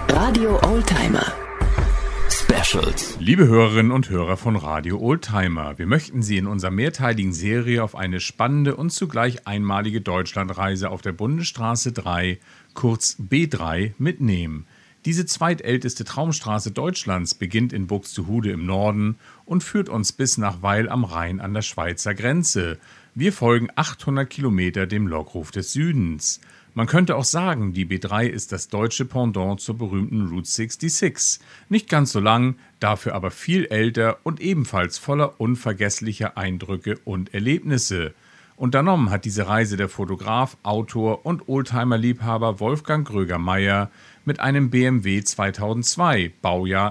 Radio Oldtimer Specials. Liebe Hörerinnen und Hörer von Radio Oldtimer, wir möchten Sie in unserer mehrteiligen Serie auf eine spannende und zugleich einmalige Deutschlandreise auf der Bundesstraße 3, kurz B3, mitnehmen. Diese zweitälteste Traumstraße Deutschlands beginnt in Buxtehude im Norden und führt uns bis nach Weil am Rhein an der Schweizer Grenze. Wir folgen 800 Kilometer dem Lockruf des Südens. Man könnte auch sagen, die B3 ist das deutsche Pendant zur berühmten Route 66. Nicht ganz so lang, dafür aber viel älter und ebenfalls voller unvergesslicher Eindrücke und Erlebnisse. Unternommen hat diese Reise der Fotograf, Autor und Oldtimer-Liebhaber Wolfgang Gröger-Meyer mit einem BMW 2002, Baujahr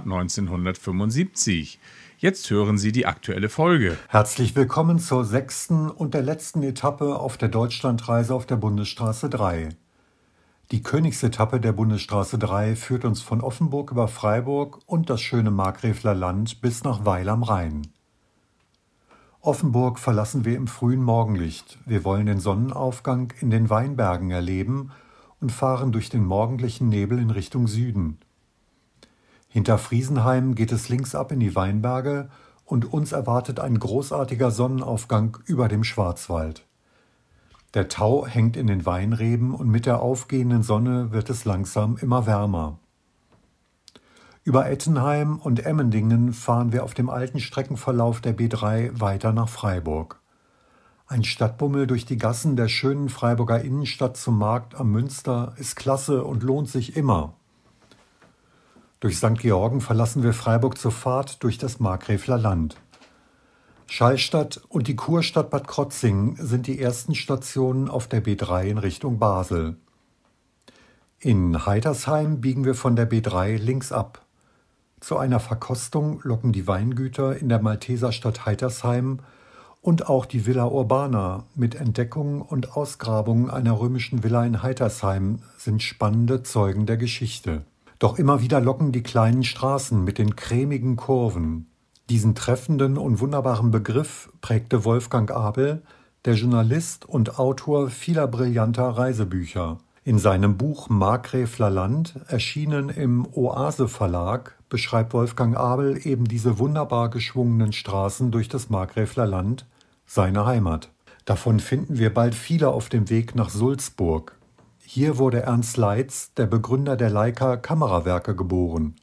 1975. Jetzt hören Sie die aktuelle Folge. Herzlich willkommen zur 6. und der letzten Etappe auf der Deutschlandreise auf der Bundesstraße 3. Die Königsetappe der Bundesstraße 3 führt uns von Offenburg über Freiburg und das schöne Markgräfler Land bis nach Weil am Rhein. Offenburg verlassen wir im frühen Morgenlicht. Wir wollen den Sonnenaufgang in den Weinbergen erleben und fahren durch den morgendlichen Nebel in Richtung Süden. Hinter Friesenheim geht es links ab in die Weinberge und uns erwartet ein großartiger Sonnenaufgang über dem Schwarzwald. Der Tau hängt in den Weinreben und mit der aufgehenden Sonne wird es langsam immer wärmer. Über Ettenheim und Emmendingen fahren wir auf dem alten Streckenverlauf der B3 weiter nach Freiburg. Ein Stadtbummel durch die Gassen der schönen Freiburger Innenstadt zum Markt am Münster ist klasse und lohnt sich immer. Durch St. Georgen verlassen wir Freiburg zur Fahrt durch das Markgräfler Land. Schallstadt und die Kurstadt Bad Krozingen sind die ersten Stationen auf der B3 in Richtung Basel. In Heitersheim biegen wir von der B3 links ab. Zu einer Verkostung locken die Weingüter in der Malteserstadt Heitersheim und auch die Villa Urbana mit Entdeckung und Ausgrabung einer römischen Villa in Heitersheim sind spannende Zeugen der Geschichte. Doch immer wieder locken die kleinen Straßen mit den cremigen Kurven. Diesen treffenden und wunderbaren Begriff prägte Wolfgang Abel, der Journalist und Autor vieler brillanter Reisebücher. In seinem Buch Markgräfler Land, erschienen im Oase Verlag, beschreibt Wolfgang Abel eben diese wunderbar geschwungenen Straßen durch das Markgräfler Land, seine Heimat. Davon finden wir bald viele auf dem Weg nach Sulzburg. Hier wurde Ernst Leitz, der Begründer der Leica Kamerawerke, geboren.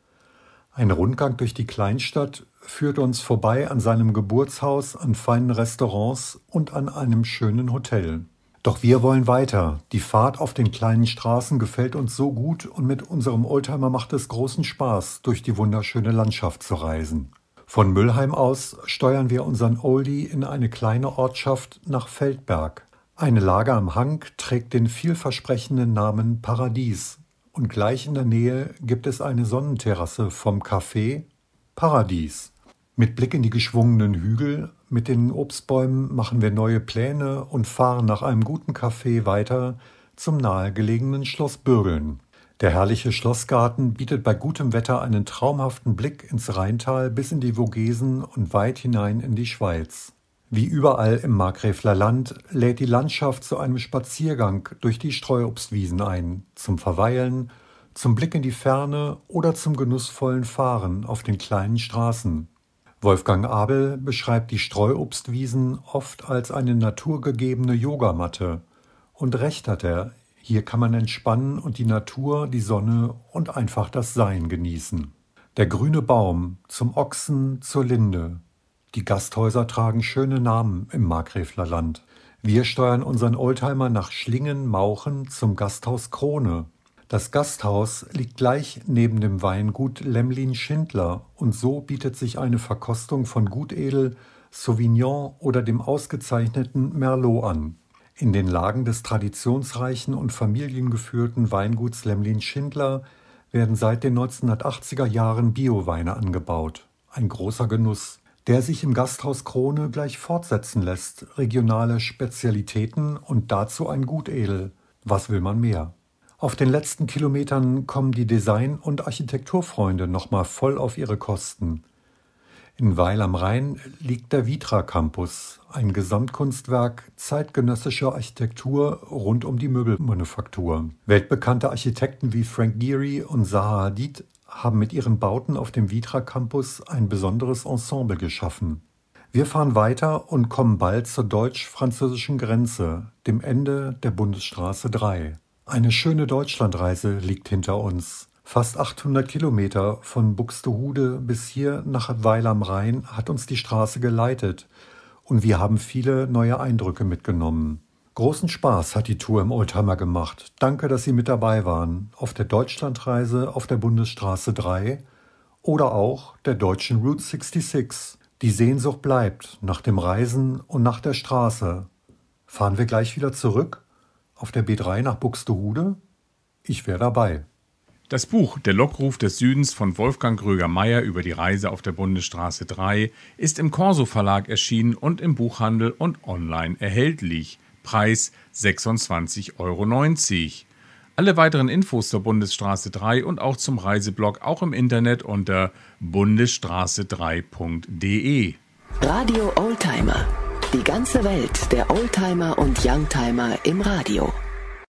Ein Rundgang durch die Kleinstadt führt uns vorbei an seinem Geburtshaus, an feinen Restaurants und an einem schönen Hotel. Doch wir wollen weiter. Die Fahrt auf den kleinen Straßen gefällt uns so gut und mit unserem Oldtimer macht es großen Spaß, durch die wunderschöne Landschaft zu reisen. Von Müllheim aus steuern wir unseren Oldie in eine kleine Ortschaft nach Feldberg. Eine Lage am Hang trägt den vielversprechenden Namen Paradies und gleich in der Nähe gibt es eine Sonnenterrasse vom Café Paradies. Mit Blick in die geschwungenen Hügel mit den Obstbäumen machen wir neue Pläne und fahren nach einem guten Café weiter zum nahegelegenen Schloss Bürgeln. Der herrliche Schlossgarten bietet bei gutem Wetter einen traumhaften Blick ins Rheintal bis in die Vogesen und weit hinein in die Schweiz. Wie überall im Markgräfler Land lädt die Landschaft zu einem Spaziergang durch die Streuobstwiesen ein, zum Verweilen, zum Blick in die Ferne oder zum genussvollen Fahren auf den kleinen Straßen. Wolfgang Abel beschreibt die Streuobstwiesen oft als eine naturgegebene Yogamatte. Und recht hat er, hier kann man entspannen und die Natur, die Sonne und einfach das Sein genießen. Der grüne Baum, zum Ochsen, zur Linde. Die Gasthäuser tragen schöne Namen im Markgräfler Land. Wir steuern unseren Oldtimer nach Schlingen-Mauchen zum Gasthaus Krone. Das Gasthaus liegt gleich neben dem Weingut Lemlin-Schindler und so bietet sich eine Verkostung von Gutedel, Sauvignon oder dem ausgezeichneten Merlot an. In den Lagen des traditionsreichen und familiengeführten Weinguts Lemlin-Schindler werden seit den 1980er Jahren Bioweine angebaut. Ein großer Genuss, der sich im Gasthaus Krone gleich fortsetzen lässt. Regionale Spezialitäten und dazu ein Gutedel. Was will man mehr? Auf den letzten Kilometern kommen die Design- und Architekturfreunde nochmal voll auf ihre Kosten. In Weil am Rhein liegt der Vitra Campus, ein Gesamtkunstwerk zeitgenössischer Architektur rund um die Möbelmanufaktur. Weltbekannte Architekten wie Frank Gehry und Zaha Hadid haben mit ihren Bauten auf dem Vitra Campus ein besonderes Ensemble geschaffen. Wir fahren weiter und kommen bald zur deutsch-französischen Grenze, dem Ende der Bundesstraße 3. Eine schöne Deutschlandreise liegt hinter uns. Fast 800 Kilometer von Buxtehude bis hier nach Weil am Rhein hat uns die Straße geleitet und wir haben viele neue Eindrücke mitgenommen. Großen Spaß hat die Tour im Oldtimer gemacht. Danke, dass Sie mit dabei waren. Auf der Deutschlandreise auf der Bundesstraße 3 oder auch der deutschen Route 66. Die Sehnsucht bleibt nach dem Reisen und nach der Straße. Fahren wir gleich wieder zurück auf der B3 nach Buxtehude? Ich wäre dabei. Das Buch Der Lockruf des Südens von Wolfgang Gröger-Meyer über die Reise auf der Bundesstraße 3 ist im Corso Verlag erschienen und im Buchhandel und online erhältlich. Preis 26,90 €. Alle weiteren Infos zur Bundesstraße 3 und auch zum Reiseblog auch im Internet unter bundesstraße3.de. Radio Oldtimer. Die ganze Welt der Oldtimer und Youngtimer im Radio.